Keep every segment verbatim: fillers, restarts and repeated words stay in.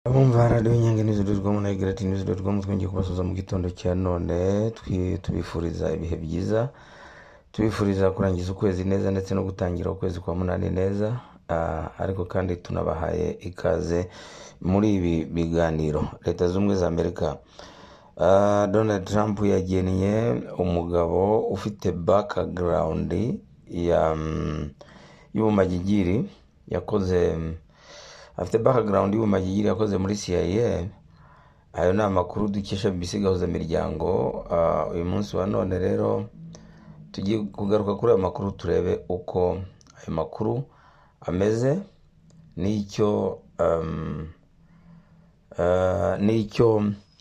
Abumva radio Inyange News dot com na Great News dot com twongeye kubasuza mu gitondo cya none tubifuriza ibihe byiza, tubifuriza kurangiza ukwezi neza ndetse no gutangira ukwezi kwa munani neza. Uh, ariko kandi tunabahaye ikaze muri ibi biganiro. Leta z'Ubumwe za Amerika, uh, Donald Trump yagennye umugabo ufite background ya um, y'ubumagigiri, yakoze afite background y'ubumagigiri yakoze muri C I A. Ayo ni amakuru dukesha B B C gahuza miryango. Uh, uyu munsi wa none rero tugiye kugaruka kuri ayo makuru, turebe uko ayo makuru ameze n'icyo um, uh, n'icyo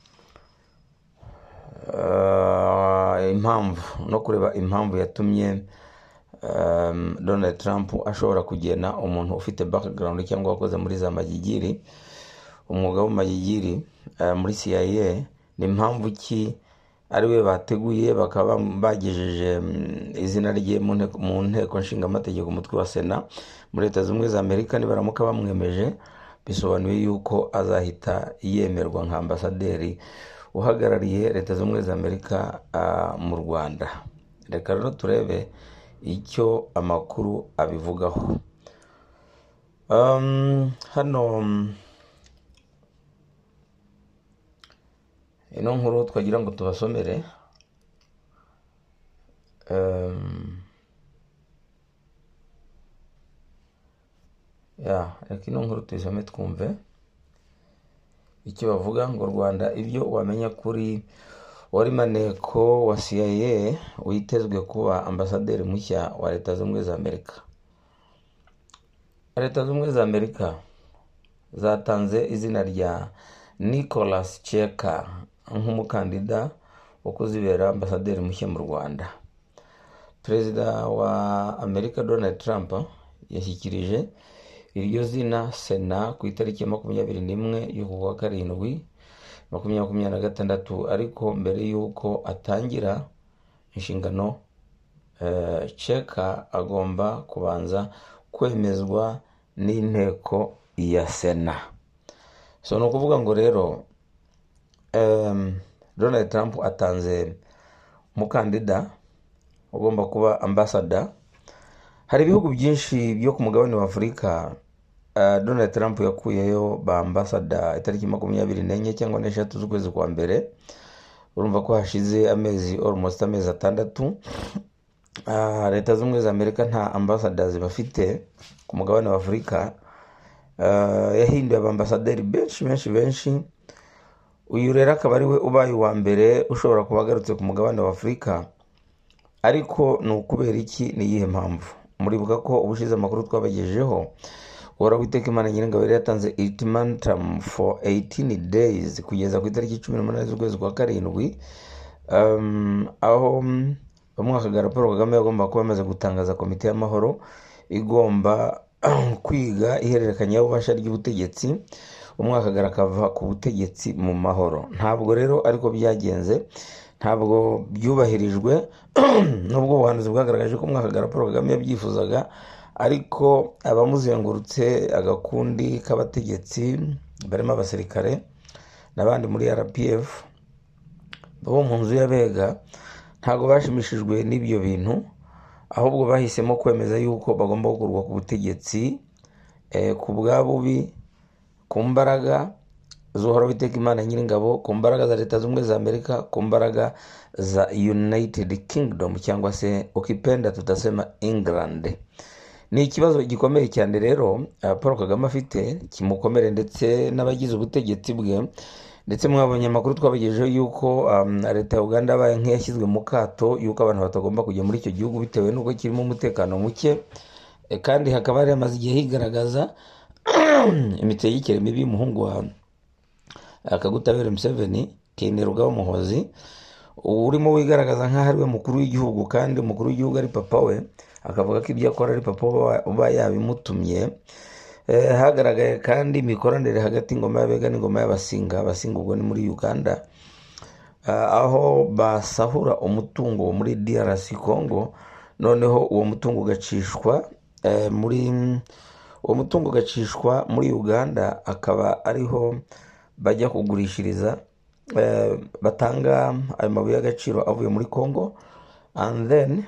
uh, impamvu no kureba impamvu yatumye um, Donald Trump ashobora kugena umuntu ufite background cyangwa wakoze muri za magigiri, umwuga w'umagigiri uh, muri C I A. Ni impamvu ki ariwe bateguye bakaba bagejeje um, izina rye mu nteko nshinga amategeko umutwe wa Sena muri Leta z'Ubumwe za Amerika. Nibaramuka bamwemeje bisobanuye yuko azahita yemerwa nka ambasaderi uhagarariye Leta z'Ubumwe za Amerika uh, mu Rwanda. Reka rero turebe icyo amakuru abivugaho. Um, hano um, ino nkuru twagira ngo tubasomere. Um, ya reka ino nkuru tuyisome twumve icyo bavuga. ngo Rwanda, ibyo wamenya kuri wari maneko wa C I A witezwe kuba ambasaderi mushya wa Leta z'Ubumwe za Amerika. Leta z'Ubumwe za Amerika zatanze izina rya Nicholas Cheka nk'umukandida wo kuzibera ambasaderi mushya mu Rwanda. Perezida wa Amerika Donald Trump yashyikirije iryo zina Sena ku itariki ya makumyabiri n'imwe y'ukwa karindwi makumyabiri na gatandatu, ariko mbere y'uko atangira inshingano uh, Cheka agomba kubanza kwemezwa n'inteko ya Sena. So no kuvuga ngo rero um, Donald Trump atanze umukandida ugomba kuba ambassador. Hari ibihugu byinshi byo ku mugabane wa Afurika uh, Donald Trump yakuyeyo ba ambassador itariki makumyabiri n'enye cyangwa n'eshatu z'ukwezi kwa mbere. Urumva ko hashize amezi almost amezi atandatu. Uh, Leta z'Ubumwe za Amerika nta ambassadors bafite ku mugabane wa Afurika. Uh, yahinduye abambasaderi benshi benshi benshi. Uyu rero akaba ari we ubaye wa mbere ushobora kuba agarutse ku mugabane wa Afurika. Ariko ni ukubera iki? Ni iyihe mpamvu? Muribuka ko ubushize amakuru twabagejejeho Uhoraho Uwiteka Imana Nyiringabo yatanze ultimatum for eighteen days kugeza ku itariki cumi n'umunani z'ukwezi kwa karindwi, um, aho umwakagara Paul Kagame yagomba kuba amaze gutangaza komite y'amahoro igomba kwiga ihererekanya y'ububasha ry'ubutegetsi, umwakagara akava ku butegetsi mu mahoro. Ntabwo rero ariko byagenze, ntabwo byubahirijwe nubwo ubuhanuzi bwagaragaje ko umwakagara Paul Kagame yabyifuzaga, ariko abamuzengurutse agakundi k'abategetsi barimo abasirikare n'abandi muri R P F bo mu nzu y'abega ntabwo bashimishijwe n'ibyo bintu, ahubwo bahisemo kwemeza yuko bagomba gukurwa ku butegetsi eh, ku bwa bubi, ku mbaraga z'Uhoraho Uwiteka Imana Nyiringabo, ku mbaraga za Leta z'Ubumwe za Amerika, ku mbaraga za United Kingdom cyangwa se ukipenda tutasema England. Ni ikibazo gikomeye cyane rero uh, Paul Kagame afite kimukomere ndetse n'abagize ubutegetsi bwe. Ndetse mwabonye amakuru twabagejejeho yuko um, Leta ya Uganda baye nk'iyashyizwe mu kato yuko abantu batagomba kujya muri icyo gihugu bitewe n'uko kirimo umutekano muke. E, kandi hakaba hari amaze igihe higaragaza imitegekere mibi y'umuhungu wa Kaguta Yoweri Museveni, Kainerugaba Muhoozi, urimo wigaragaza nk'aho ari we mukuru w'igihugu kandi umukuru w'igihugu ari papa we, akavuga ko ibyo akora ari papa uba yabimutumye. Eh, hagaragaye kandi imikoranire hagati y'ingoma y'abega n'ingoma y'abasinga. Abasinga ubwo ni muri Uganda, uh, aho basahura umutungo muri D R C Congo, noneho uwo mutungo ugacishwa uh, muri uwo mutungo ugacishwa muri Uganda, akaba ariho bajya kugurishiriza eh, batanga ayo mabuye y'agaciro avuye muri Congo, and then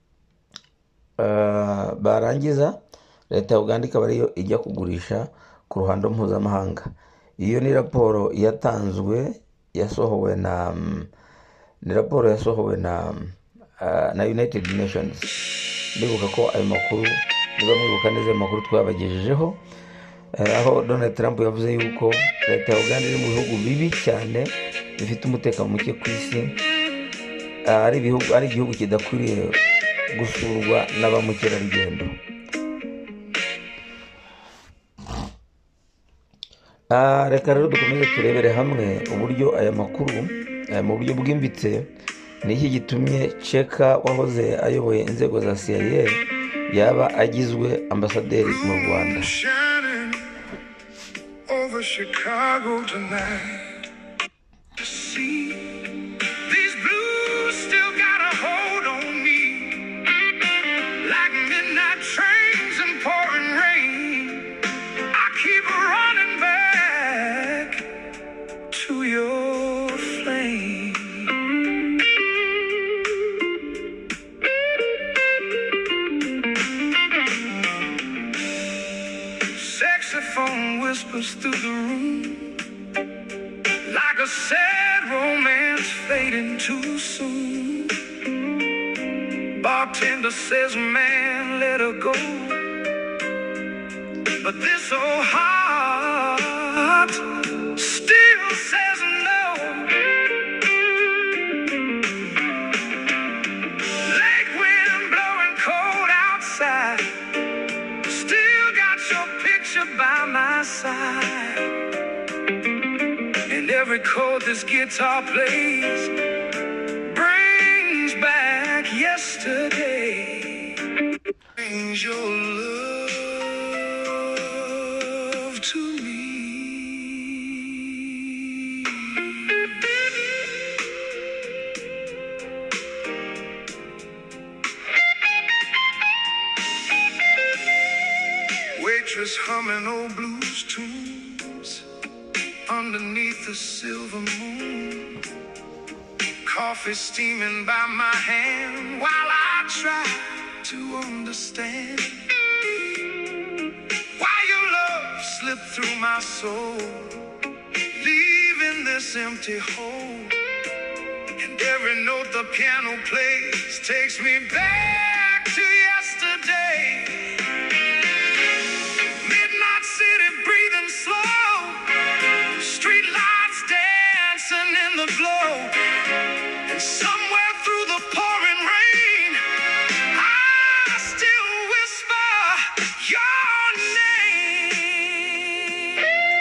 uh, barangiza leta ya Uganda ikaba ariyo ijya kugurisha ku ruhando mpuzamahanga. Iyo ni raporo yatanzwe yasohowe na um, ni raporo yasohowe na uh, na United Nations. Ndibuka ko ayo makuru niba mwibuka neza ayo makuru twabagejejeho, uh, aho Donald Trump yavuze yuko leta ya Uganda iri mu bihugu bibi cyane bifite umutekano muke ku isi, uh, ari ibihugu ari igihugu kidakwiriye gusurwa n'abamukerarugendo. Uh, reka rero dukomeze turebere hamwe uburyo aya makuru uh, mu buryo bwimbitse ni iki gitumye Cheka wahoze ayoboye inzego za C I A yaba agizwe ambasaderi mu Rwanda. Saxophone whispers through the room like a sad romance fading too soon. Bartender says, man, let her go. But this old heart still says no. Lake wind blowing cold outside, still got your picture by my side. And every chord this guitar plays brings back yesterday. Brings your love to me. Waitress humming old blues tunes underneath the silver moon. Coffee steaming by my hand while I try to understand why your love slipped through my soul, leaving this empty hole. And every note the piano plays takes me back to yesterday. Midnight city breathing slow, street lights dancing in the glow. And somewhere through the pouring rain, I still whisper your name.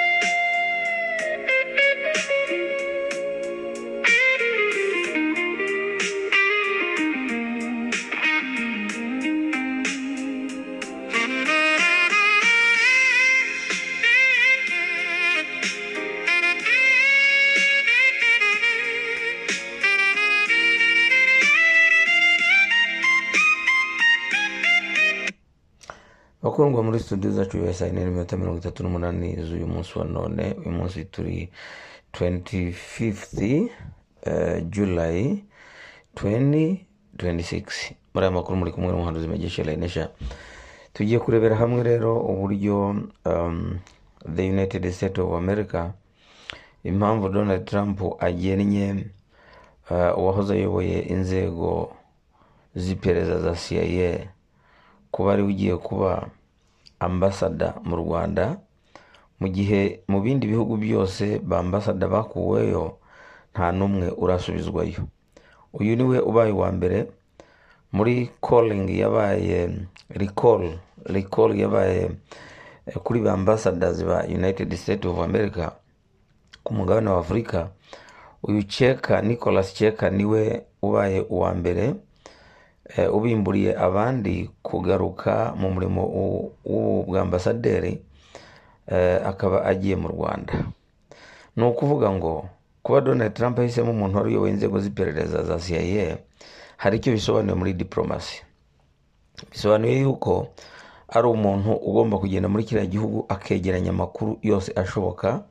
Bakundwa muri studio zacu ya saa nne n'iminota mirongo itatu n'umunani z'uyu munsi wa none. Uyu munsi turi twenty-fifth uh, July twenty twenty-six. Muri aya makuru muri kumwe n'umuhanzi Magisha Lainesha. Tugiye kurebera hamwe rero uburyo um, the United States of America, impamvu Donald Trump agennye uh, uwahoze ayoboye inzego z'iperereza za C I A kuba ari ugiye kuba ambassador mu Rwanda, mu gihe mu bindi bihugu byose ba ambassador bakuweyo nta numwe urasubizwayo. Uyu niwe ubaye wa mbere muri calling yabaye recall recall yabaye kuri ba ambassadors ba United States of America ku mugabane wa Afrika. Uyu Cheka, Nicholas Cheka, niwe ubaye uwa mbere Uh, ubimburiye abandi kugaruka mu murimo w'ubwambasaderi uh, akaba agiye mu Rwanda. Ni ukuvuga ngo kuba Donald Trump yahisemo umuntu wari uyoboye inzego z'iperereza za C I A hari icyo bisobanuye muri diplomasi. Bisobanuye yuko ari umuntu ugomba kugenda muri kiriya gihugu akegeranya amakuru yose ashoboka,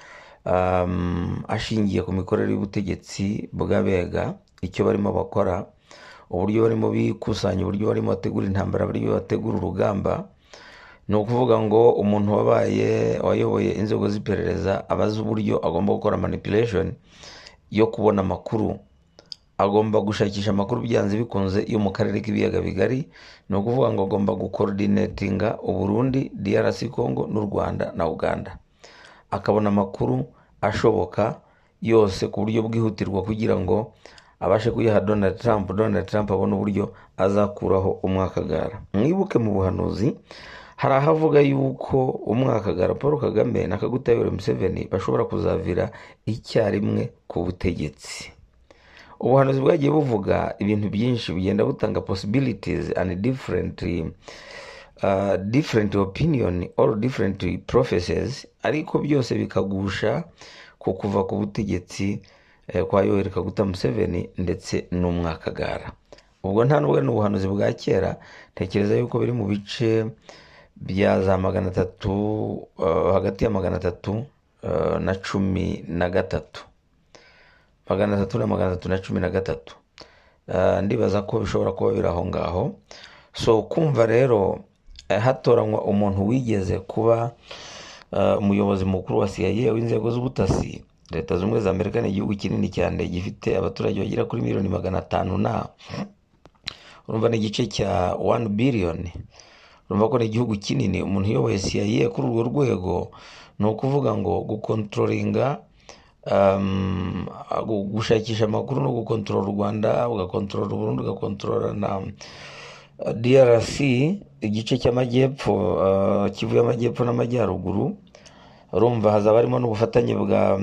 um, ashingiye ku mikorere y'ubutegetsi bw'abega, icyo barimo bakora, uburyo barimo bikusanya, uburyo barimo bategura intambara, uburyo bategura urugamba. Ni ukuvuga ngo umuntu wabaye wayoboye inzego z'iperereza abazi uburyo agomba gukora manipulation yo kubona amakuru, agomba gushakisha amakuru byanze bikunze yo mu karere k'ibiyaga bigari. Ni ukuvuga ngo agomba gucoordinatinga Uburundi, D R C Congo n'u Rwanda na Uganda, akabona amakuru ashoboka yose ku buryo bwihutirwa kugira ngo abashe kuyaha Donald Trump. Donald Trump abona uburyo azakuraho umwakagara. Mwibuke mu buhanuzi hari ahavuga yuko umwakagara Paul Kagame na Kaguta Yoweri Museveni bashobora kuzavira icyarimwe ku butegetsi. Ubuhanuzi bwagiye buvuga ibintu byinshi, bigenda butanga possibilities and different uh, different opinion or different prophecies, ariko byose bikagusha ku kuva ku butegetsi eh, kwa Yoweri Kaguta Museveni ndetse n'umwakagara. Ubwo nta nubwo n'ubuhanuzi bwa kera, tekereza yuko biri mu bice bya za magana atatu uh, hagati ya magana atatu uh, na cumi na gatatu magana atatu na magana atatu na cumi na gatatu. Uh, ndibaza ko bishobora kuba biri aho ngaho. So kumva rero eh, hatoranywa umuntu wigeze kuba uh, umuyobozi mukuru wa C I A w'inzego z'ubutasi. Leta z'Ubumwe za Amerika ni igihugu kinini cyane gifite abaturage bagera kuri miliyoni magana atanu na urumva ni igice cya one billion. Urumva ko ni igihugu kinini. Umuntu uyoboye C I A kuri urwo rwego ni ukuvuga ngo gukontrolinga, um, gushakisha amakuru no gukontrola u Rwanda, ugakontrola Burundi, ugakontrola na D R C igice cy'amajyepfo, uh, Kivu y'amajyepfo n'amajyaruguru. Urumva hazaba harimo n'ubufatanye bwa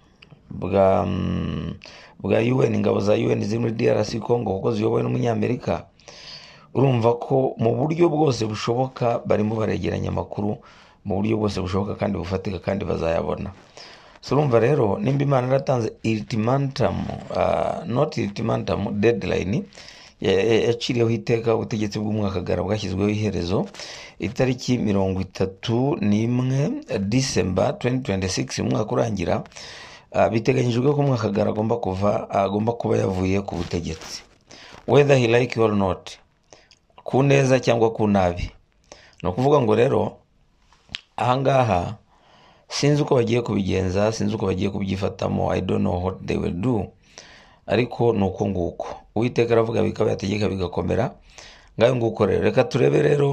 bwa bwa U N, ingabo za U N ziri muri D R C Congo kuko ziyobowe n'umunyamerika. Urumva ko mu buryo bwose bushoboka barimo baregeranya amakuru mu buryo bwose bushoboka kandi bufatika kandi bazayabona. So urumva rero nimba Imana yaratanze ultimatum, uh, not ultimatum, deadline, yaciriyeho iteka ubutegetsi bw'umwakagara bwashyizweho iherezo itariki mirongo itatu n'imwe December twenty twenty-six, umwaka urangira. Uh, biteganyijwe ko umwakagara agomba kuva agomba kuba yavuye ku butegetsi, whether he like or not, ku neza cyangwa ku nabi. No kuvuga ngo rero ahangaha sinzi uko bagiye kubigenza, sinzi uko bagiye kubyifatamo, I don't know what they will do, ariko nuko nguko Uwiteka aravuga bikaba yategeka bigakomera. Ngayo nguko rero reka turebe rero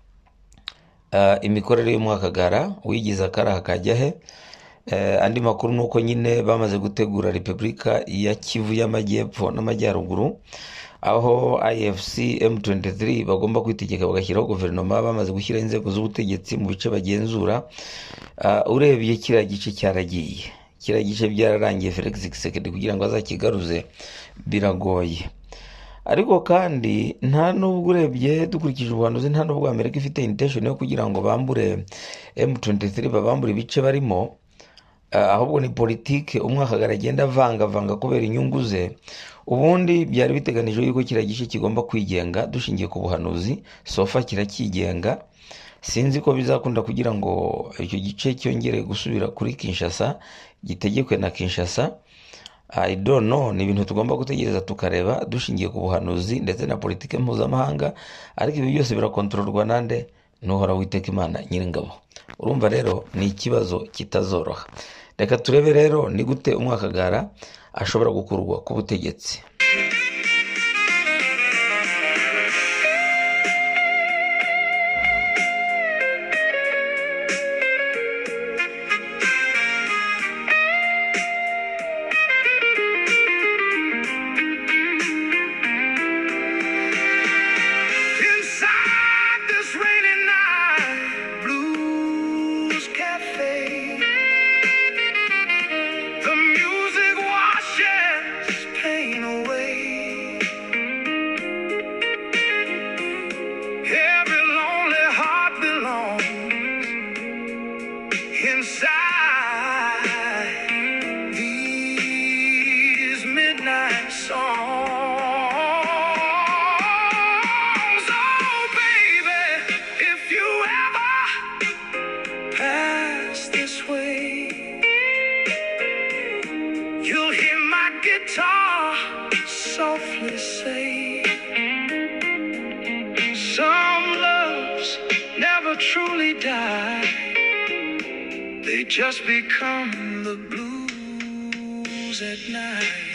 uh, imikorere y'umwakagara wigiza karaha kajya he. Uh, andi makuru nuko nyine bamaze gutegura Repubulika ya Kivu y'amajyepfo n'amajyaruguru, aho I F C M twenty-three bagomba kwitegeka bagashyiraho guverinoma, bamaze gushyira inzego z'ubutegetsi mu bice bagenzura. Uh, urebye kiriya gice cyaragiye, kiriya gice byararangiye. Felix Tshisekedi kugira ngo azakigaruze biragoye. Ariko kandi nta nubwo urebye dukurikije ubuhanuzi, nta nubwo Amerika ifite intention yo kugira ngo bambure M twenty-three, babambure ibice barimo. Uh, ahubwo ni politike umwakagara agenda vanga vanga kubera inyungu ze. Ubundi byari biteganijwe yuko kiriya gice kigomba kwigenga dushingiye ku buhanuzi, sofa kirakigenga. Sinzi ko bizakunda kugira ngo icyo gice cyongere gusubira kuri Kinshasa, gitegekwe na Kinshasa. I don't know, ni ibintu tugomba gutegereza tukareba dushingiye ku buhanuzi ndetse na politike mpuzamahanga. Ariko ibi byose birakontororwa nande? Nuhora Uwiteka Imana Nyiringabo. Urumva rero ni ikibazo kitazoroha. Reka turebe rero ni gute umwakagara ashobora gukurwa ku butegetsi. The music washes pain away. guitar softly say, some loves never truly die, they just become the blues at night.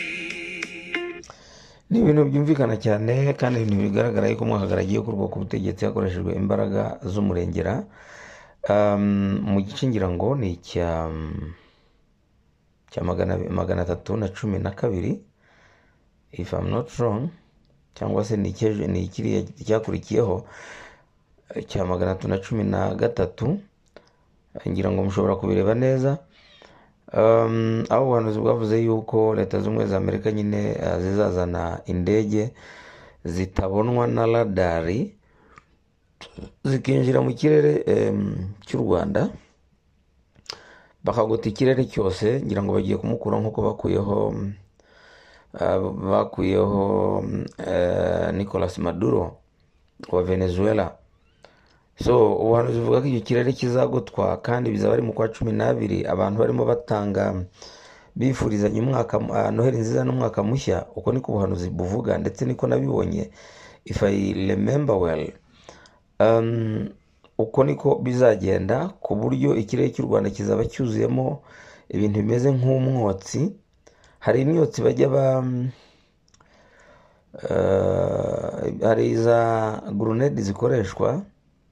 ni ibintu byumvikana cyane kandi ibintu bigaragara yuko umwakagara agiye kurwa ku butegetsi hakoreshejwe imbaraga z'umurengera. Um, mu gice ngira ngo ni icya cya magana magana atatu na cumi na kabiri if I'm not wrong, cyangwa se ni cyeje ni kiriya cyakurikiyeho cya magana atatu na cumi na gatatu, ngira ngo mushobora kubireba neza. Um, aho ubuhanuzi bwavuze yuko leta z'ubumwe za Amerika nyine uh, zizazana indege zitabonwa na radari zikinjira mu kirere um, cy'u Rwanda, bakagota ikirere cyose. Ngira ngo bagiye kumukura nkuko bakuyeho uh, bakuyeho uh, Nicolas Maduro wa Venezuela. So ubuhanuzi buvuga ko icyo kirere kizagotwa kandi bizaba ari mu kwa cumi n'abiri, abantu barimo batanga bifurizanya umwaka uh, Noheli nziza n'umwaka mushya. Uko niko ubuhanuzi buvuga, ndetse niko nabibonye if I remember well. Um, uko niko bizagenda, ku buryo ikirere cy'u Rwanda kizaba cyuzuyemo ibintu bimeze nk'umwotsi. Hari imyotsi bajya ba uh, hari za grenade zikoreshwa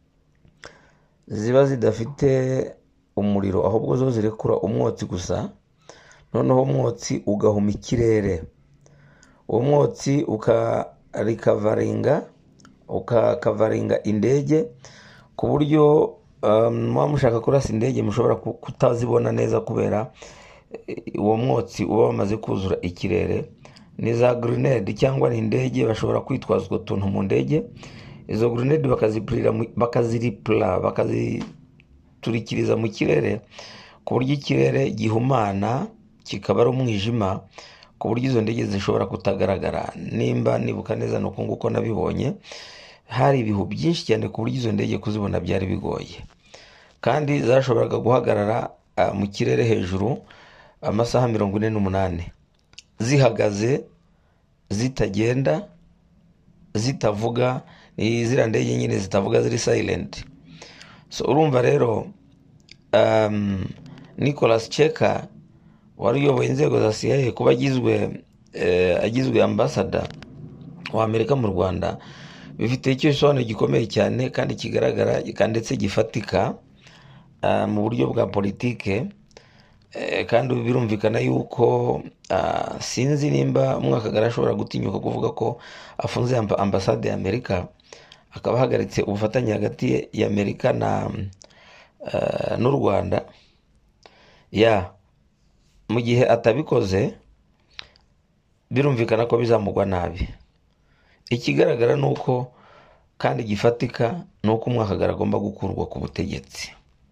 ziba zidafite umuriro, ahubwo zo zirekura umwotsi gusa, noneho umwotsi ugahuma ikirere. Uwo mwotsi ukarikavaringa ukakavaringa indege, ku buryo um, muba mushaka kurasa indege mushobora kutazibona neza kubera uwo mwotsi uba wamaze kuzura ikirere. Ni za grenade cyangwa ni indege bashobora kwitwaza utwo tuntu mu ndege. Izo grenade bakazipurira bakaziripla bakaziturikiriza mu kirere, ku buryo ikirere gihumana kikaba ari umwijima, ku buryo izo ndege zishobora kutagaragara. Nimba nibuka neza nuko nguko nabibonye, hari ibihu byinshi cyane ku buryo izo ndege kuzibona byari bigoye, kandi zashoboraga guhagarara uh, mu kirere hejuru amasaha mirongo ine n'umunani zihagaze, zitagenda, zitavuga. Izira ndege nyine zitavuga, ziri silent. So urumva rero um, Nicolas Cheka wari uyoboye inzego za C I A kuba agizwe eh, agizwe ambassador wa Amerika mu Rwanda, bifite icyo bisobanuro gikomeye cyane kandi kigaragara kandi ndetse gifatika uh, mu buryo bwa politike. Eh, kandi birumvikana yuko uh, sinzi nimba umwakagara ashobora gutinyuka kuvuga ko afunze amba, ambasade ya Amerika, akaba ahagaritse ubufatanye hagati ya Amerika na uh, n'u Rwanda. Ya mu gihe atabikoze birumvikana ko bizamugwa nabi. Ikigaragara nuko kandi gifatika nuko umwakagara agomba gukurwa ku butegetsi.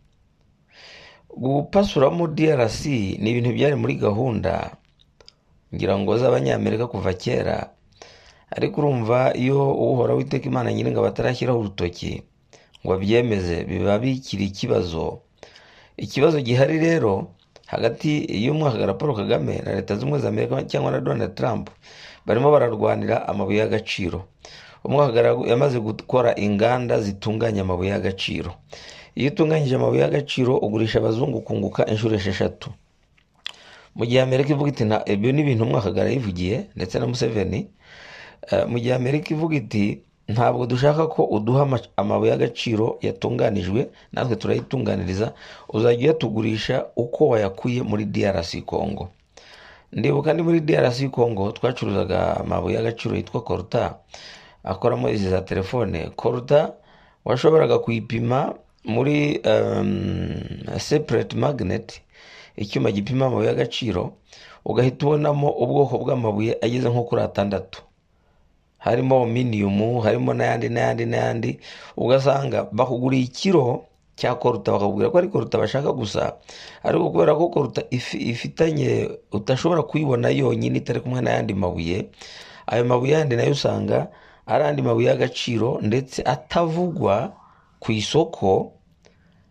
Gupasura mu D R C ni ibintu byari muri gahunda ngira ngo z'abanyamerika kuva kera, ariko urumva iyo uhora witeka Imana nyine ngo batarashyiraho urutoki ngo abyemeze, biba bikiri ikibazo. Ikibazo gihari rero hagati y'umwakagara Paul Kagame na leta z'ubumwe za Amerika cyangwa na Donald Trump, barimo bararwanira amabuye y'agaciro. Umwakagara yamaze gukora inganda zitunganya amabuye y'agaciro. Iyo utunganyije amabuye y'agaciro ugurisha abazungu kunguka inshuro esheshatu. Mu gihe Amerika ivuga iti na ebyo ni ibintu umwakagara yivugiye ndetse na Museveni, uh, mu gihe Amerika ivuga iti ntabwo dushaka ko uduha amabuye y'agaciro yatunganijwe, natwe turayitunganiriza, uzajya yatugurisha uko wayakuye muri D R C Congo. Ndibuka ndi muri D R C Congo twacuruzaga amabuye y'agaciro yitwa Colta, akoramo izi za telefone. Colta washoboraga kuyipima muri um, separate magnet, icyuma gipima amabuye y'agaciro, ugahita ubonamo ubwoko bw'amabuye ageze nko kuri atandatu. Harimo aluminium, harimo n'ayandi n'ayandi n'ayandi. Ugasanga bakuguriye ikiro cya Colta, bakakubwira ko ari Colta bashaka gusa, ariko kubera ko Colta ifitanye utashobora kuyibona yonyine itari kumwe n'ayandi mabuye, ayo mabuye yandi nayo usanga ari andi mabuye y'agaciro ndetse atavugwa ku isoko.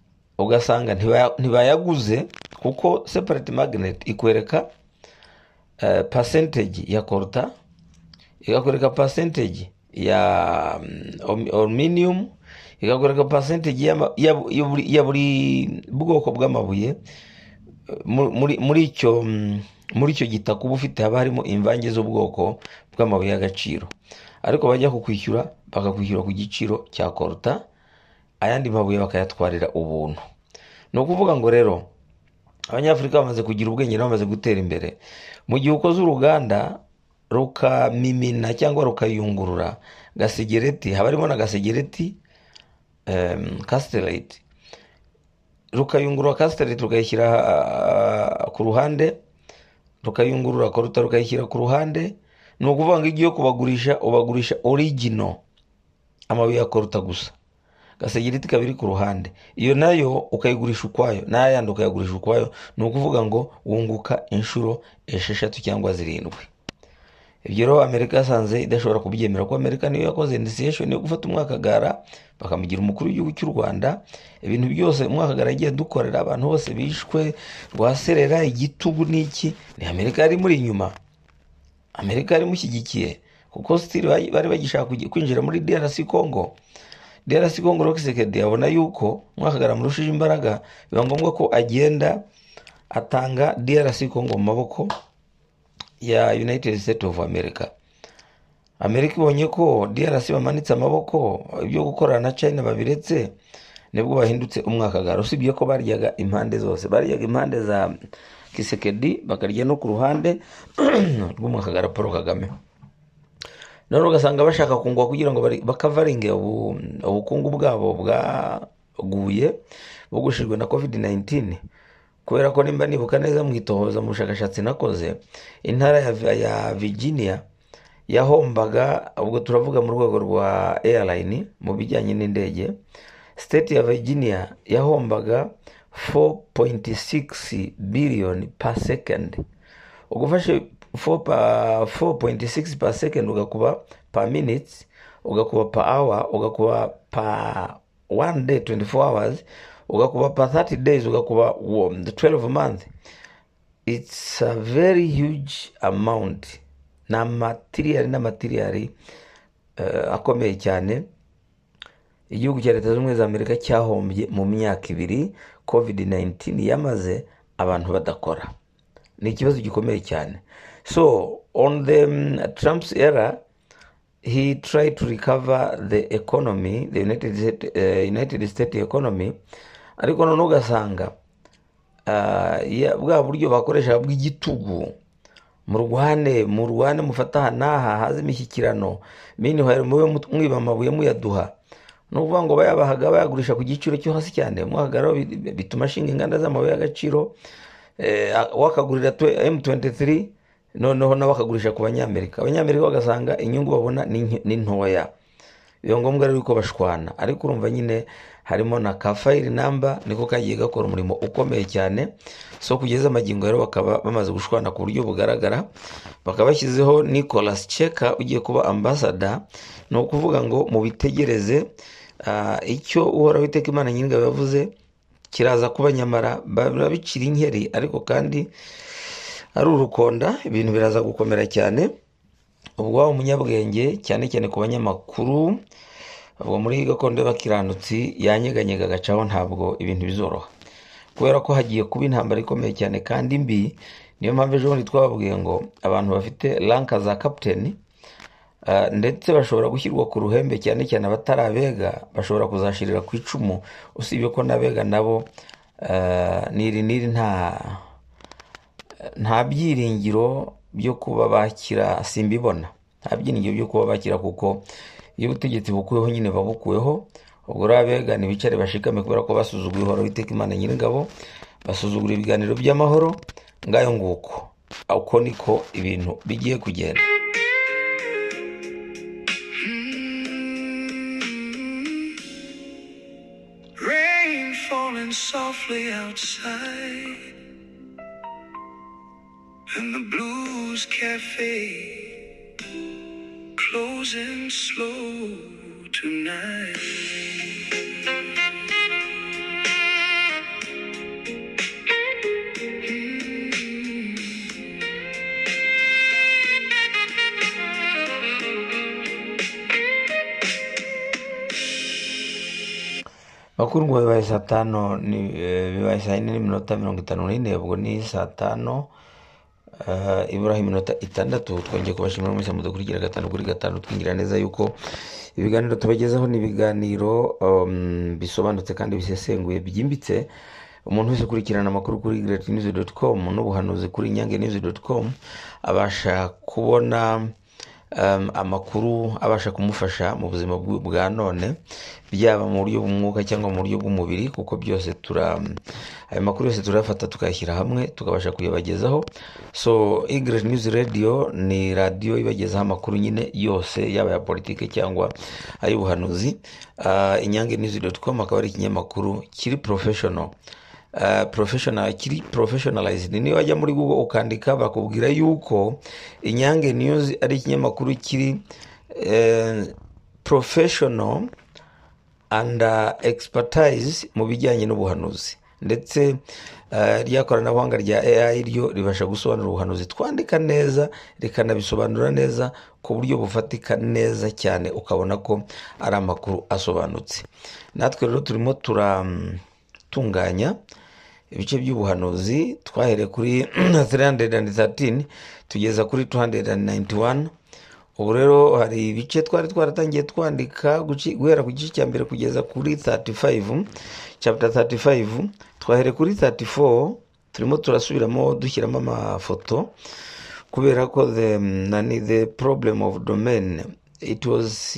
Ugasanga ntibayaguze kuko separate magnet ikwereka uh, percentage ya colta, ikakwereka percentage ya um, aluminium, ikakwereka percentage ya, ya, ya, buri, ya buri bwoko bw'amabuye muri muri icyo muri icyo gitaka uba ufite, haba harimo imvange z'ubwoko bw'amabuye y'agaciro, ariko bajya kukwishyura bakakwishyura ku giciro cya colta, ayandi mabuye bakayatwarira ubuntu. Ni ukuvuga ngo rero abanyafurika bamaze kugira ubwenge, bamaze gutera imbere. Mu gihe ukoze uruganda rukamimina cyangwa rukayungurura gasegereti, haba harimo na gasegereti um, castellite, rukayungurura castellite rukayishyira uh, ku ruhande, rukayungurura colta rukayishyira ku ruhande. Ni ukuvuga ngo igiye kubagurisha ubagurisha original amabuye ya colta gusa, gasegereti kabiri ku ruhande, iyo nayo ukayigurisha ukwayo, n'ayandi ukayagurisha ukwayo. Ni ukuvuga ngo wunguka inshuro esheshatu cyangwa zirindwi. Ibyo rero Amerika yasanze idashobora kubyemera, ko Amerika niyo yakoze initiation yo gufata umwakagara bakamugira umukuru w'igihugu cy'u Rwanda. Ibintu byose umwakagara yagiye dukorera, abantu bose bishwe, rwaserera, igitugu n'iki, ni Amerika yari muri inyuma, Amerika yari mushyigikiye, kuko still bari bagishaka kwinjira muri D R C Congo. D R C Congo rero Kisekedi abona yuko umwakagara murushije imbaraga, biba ngombwa ko agenda atanga D R C Congo mu maboko ya United States of America. Amerika ibonye ko D R C bamanitse amaboko, ibyo gukorana na China babiretse, nibwo bahindutse umwakagara. Usibye ko baryaga impande zose, baryaga impande za Kisekedi, bakarya no ku ruhande rw'umwakagara Paul Kagame. None ugasanga bashaka kungwa kugira ngo bakavaringe ubukungu bwabo bwaguye bugushijwe na covid nineteen. Kubera ko nimba nibuka neza mwitohoza mu bushakashatsi nakoze, intara ya, ya Virginia yahombaga, ubwo turavuga mu rwego rwa airline mu bijyanye n'indege, state ya Virginia yahombaga four point six billion per second. Ugufashe four point six per second ugakuba per minutes, ugakuba per hour, ugakuba per one day twenty-four hours, ugakuba per thirty days, ugakuba twelve months. It's a very huge amount. Na material na material uh, akomeye cyane. Igihugu cya Leta Zunze za Amerika cyahombye mu myaka ibiri covid nineteen yamaze abantu badakora. Ni ikibazo gikomeye cyane. So on the um, Trump's era, he tried to recover the economy, the United States, uh, United States economy, ariko none ugasanga uh, ya bwa buryo bakoresha bw'igitugu, murwane murwane mufata naha haze imishyikirano, mini hari mube mwiba amabuye muyaduha. Nuvuga ngo bayabahaga bayagurisha ku giciro cyo hasi cyane, mwagara bituma shinga inganda z'amabuye y'agaciro, eh, wakagurira M twenty-three, noneho na bakagurisha ku banyamerika. Abanyamerika bagasanga inyungu babona ni ntoya, biyo ngombwa rero ko bashwana. Ariko urumva nyine harimo na ka file number niko kagiye gakora umurimo ukomeye cyane. So kugeza amagingo rero bakaba bamaze gushwana ku buryo bugaragara, bakaba bashyizeho Nicholas Cheka ugiye kuba ambassador. No kuvuga ngo mu bitegereze uh, icyo uhora witeka Imana nyinga yavuze kiraza kuba, nyamara babicira inkeri, ariko kandi ari urukonda, ibintu biraza gukomera cyane. Ubwo umunyabwenge cyane cyane ku banyamakuru, ubwo muri gakondo y'abakiranutsi yanyeganyega gacaho, ntabwo ibintu bizoroha, kubera ko hagiye kuba intambara ikomeye cyane kandi mbi. Niyo mpamvu ejo bundi twababwiye ngo abantu bafite ranka za captain uh, ndetse bashobora gushyirwa ku ruhembe, cyane cyane abatarabega bashobora kuzashirira ku icumu. Usibye ko nabega nabo uh, niri niri nta nta byiringiro byo kuba bakira, simbibona nta byiringiro byo kuba bakira, kuko iyo ubutegetsi bukuyeho nyine babukuyeho. Ubwo rabega ni bicare bashikame, kubera ko basuzuguye ihoro witeka Imana nyir'ingabo, basuzugura ibiganiro by'amahoro. Ngayo nguko uko niko ibintu bigiye kugenda. Rain falling softly outside, and the Blues Cafe closing slow tonight. amakuru ngo bibaye saa tano ni eh, bibaye saa yine n'iminota mirongo itanu n'ine ubwo ni saa tano uh, iburaho iminota itandatu. Twongeye kubashimira mwese mudukurikira gatanu kuri gatanu, twingira neza yuko ibiganiro tubagezaho ni ibiganiro um, bisobanutse kandi bisesenguye byimbitse. Umuntu wese ukurikirana amakuru kuri great news dot com n'ubuhanuzi kuri inyange news dot com abasha kubona um, amakuru abasha kumufasha mu buzima bw- bwa none, byaba mu buryo bw'umwuka cyangwa mu buryo bw'umubiri, kuko byose tura ayo makuru yose turafata tukayashyira hamwe tukabasha kuyabagezaho. So Great News Radio ni radio ibagezaho amakuru nyine yose, yaba ya politike cyangwa ay'ubuhanuzi. Uh, inyange news dot com akaba ari ikinyamakuru kiri professional. Uh, professional kiri professionalized. Niyo wajya muri Google ukandika bakubwira yuko Inyange News ari ikinyamakuru kiri uh, professional and uh, expertise mu bijyanye n'ubuhanuzi, ndetse uh, rya koranabuhanga rya A I ryo ribasha gusobanura ubuhanuzi twandika neza, rikanabisobanura neza ku buryo bufatika neza cyane, ukabona ko ari amakuru asobanutse. Natwe rero turimo turatunganya ibice by'ubuhanuzi, twahereye kuri three hundred thirteen tugeza kuri two hundred ninety-one. Ubu rero hari ibice twari twaratangiye twandika guci- guhera ku gice cya mbere kugeza kuri thirty-five, chapter thirty-five. Twahereye kuri thirty-four turimo turasubiramo dushyiramo amafoto, kubera ko the nani the problem of domain, it was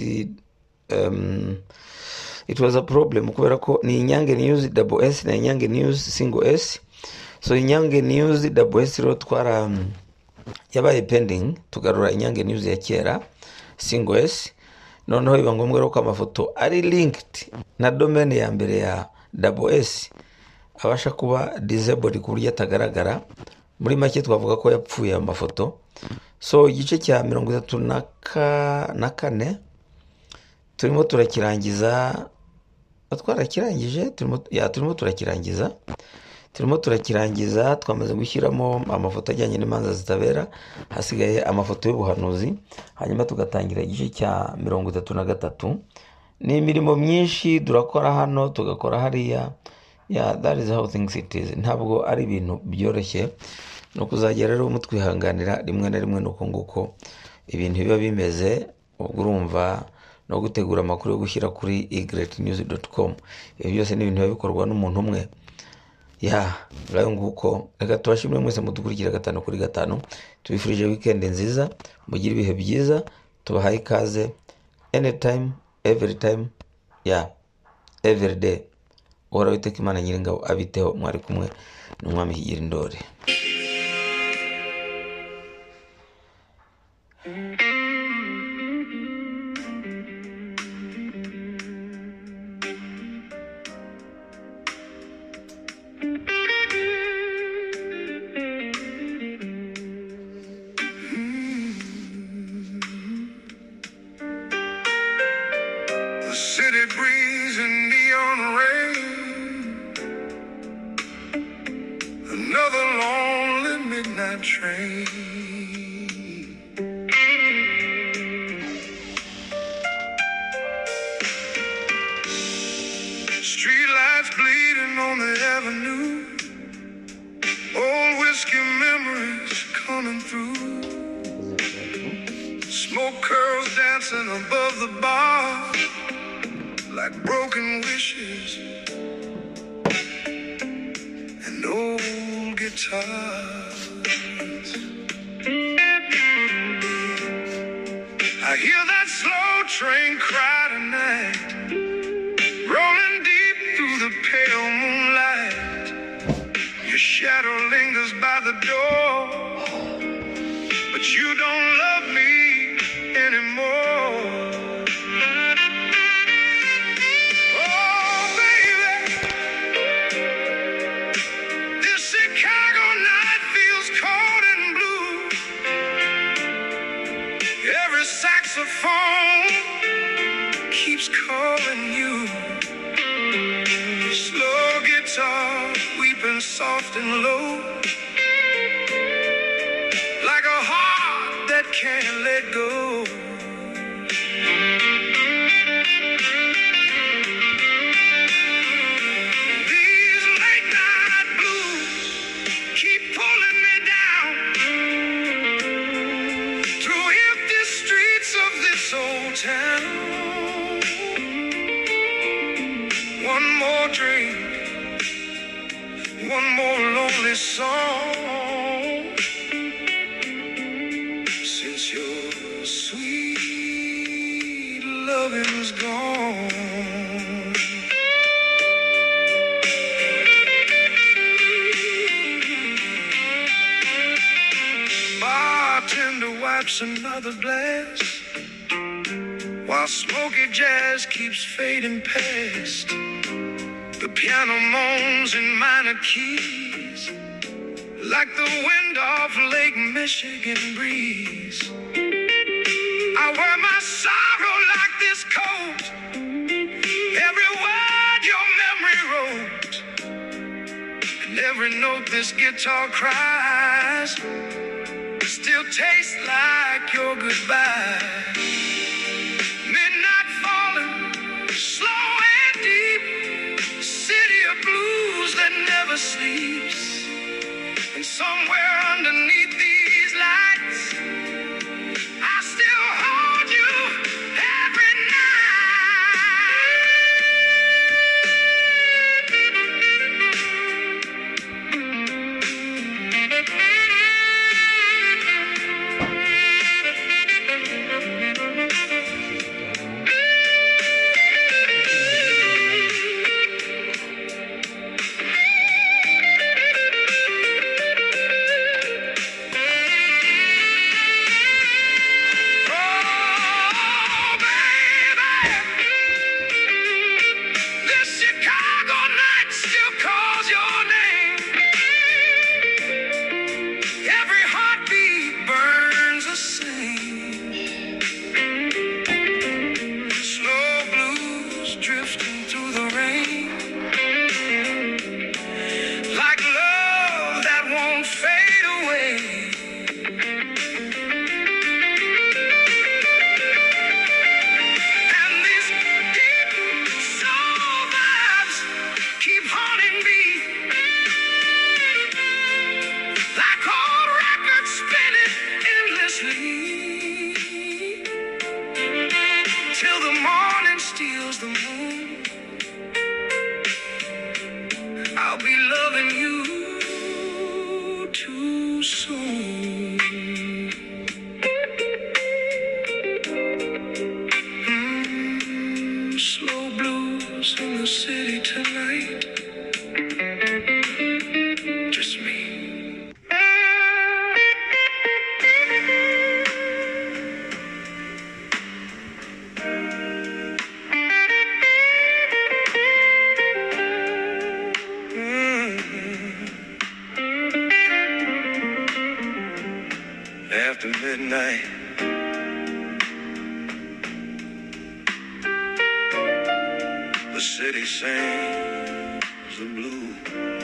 um, it was a problem kubera ko ni Inyange News double S na Inyange News single S. So Inyange News double S rero twara um, yabaye pending, tugarura Inyange News ya kera single S. Noneho biba ngombwa rero ko amafoto ari linked na domain ya mbere ya double S abasha kuba disabled ku buryo atagaragara. Muri make twavuga ko yapfuye amafoto. So igice cya mirongo itatu na ka- na kane turimo turakirangiza, twarakirangije turimo ya turimo turakirangiza turimo turakirangiza twamaze gushyiramo amafoto ajyanye n'imanza zitabera, hasigaye amafoto y'ubuhanuzi, hanyuma tugatangira igice cya mirongo itatu na gatatu. Ni imirimo myinshi turakora hano tugakora hariya. Yeah, that is how things it is. Ntabwo ari ibintu byoroshye, no kuzagera rero mutwihanganira rimwe na rimwe nuko nguko ibintu biba bimeze. Ubwo urumva no gutegura amakuru yo gushyira kuri great news dot com, ibyo byose ni ibintu biba bikorwa n'umuntu umwe. Ya ngayo nguko, reka tubashimire mwese mudukurikira gatanu kuri gatanu, tubifurije weekend nziza, mugire ibihe byiza, tubahaye ikaze anytime every time, ya every day. Uhora witeka Imana Nyiringabo abiteho, mwari kumwe n'umwami Higiro Ndori. The city breeze and neon rain, another lonely midnight train. Streetlights bleeding on the avenue, old whiskey memories coming through. Smoke curls dancing above the bar like broken wishes and old guitars. I hear that slow train cry tonight, rolling deep through the pale moonlight. Your shadow lingers by the door, but you don't love me anymore. Oh, baby, this Chicago night feels cold and blue. Every saxophone keeps calling you. Slow guitar weeping soft and low, like a heart that can't let go. this song since your sweet loving's gone. Bartender wipes another glass while smoky jazz keeps fading past. The piano moans in minor keys like the wind off Lake Michigan breeze. I wear my sorrow like this coat, every word your memory wrote, and every note this guitar cries still tastes like your goodbye. Midnight falling, slow and deep, city of blues that never sleeps. And somewhere underneath these lights, I still hold you every till the morning steals the moon. I'll be loving you too soon. Mm, slow blues in the city tonight. Just me. After midnight, the city sings the blues.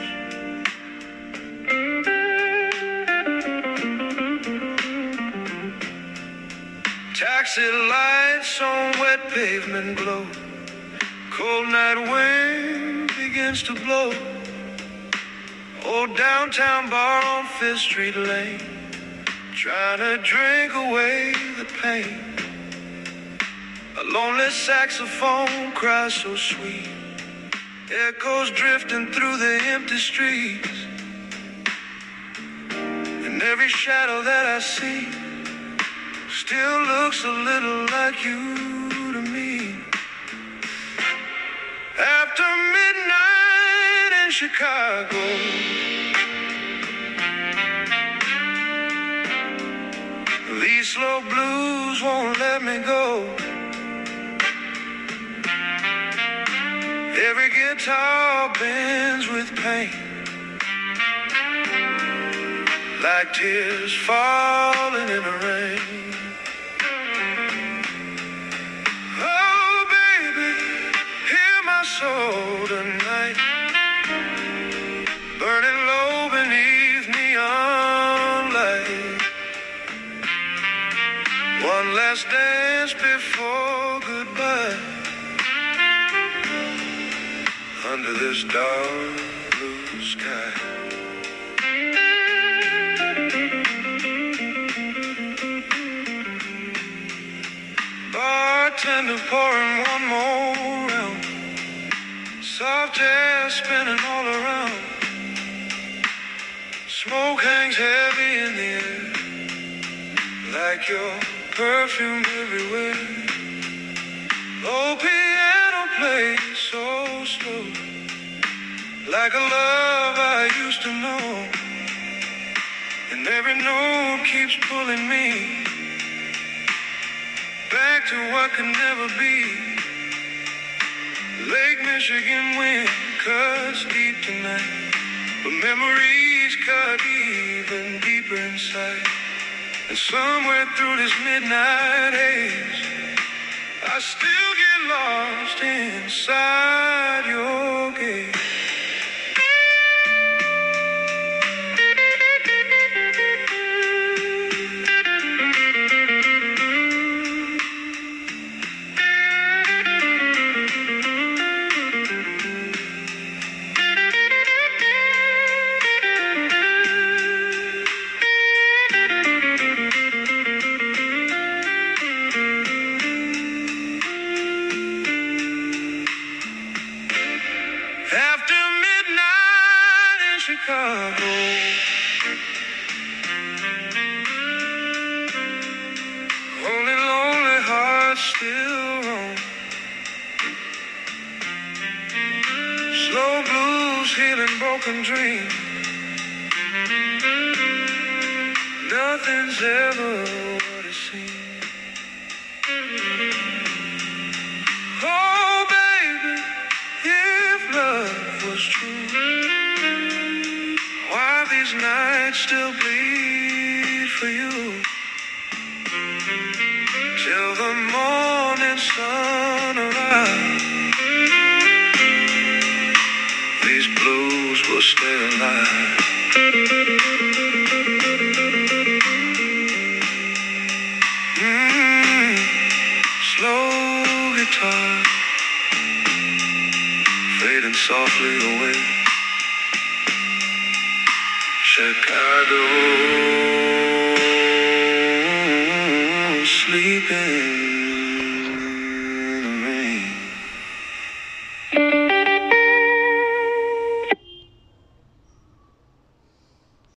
Taxi lights on wet pavement glow. Cold night wind begins to blow. Old downtown bar on Fifth Street Lane, trying to drink away the pain. A lonely saxophone cries so sweet, echoes drifting through the empty streets. And every shadow that I see still looks a little like you to me. After midnight in Chicago, these slow blues won't let me go. Every guitar bends with pain, like tears falling in the rain. Oh, baby, hear my soul tonight, burning low beneath neon light. One last dance before goodbye, under this dark blue sky. Bartender pouring one more round, soft jazz spinning all around. hands heavy in the air, like your perfume everywhere. Oh, piano plays so slow, like a love I used to know. And every note keeps pulling me back to what could never be. Lake Michigan wind cuts deep tonight, but memories cut even deeper inside. And somewhere through this midnight haze, I still get lost inside your gaze. Chicago, only lonely hearts still roam. Slow blues healing broken dreams. Nothing's ever what it seems. Oh, baby, if love was true, why these nights still bleed for you? Till the morning sun arrives, these blues will stay alive. Mm-hmm. Slow guitar fading softly away. Chicago.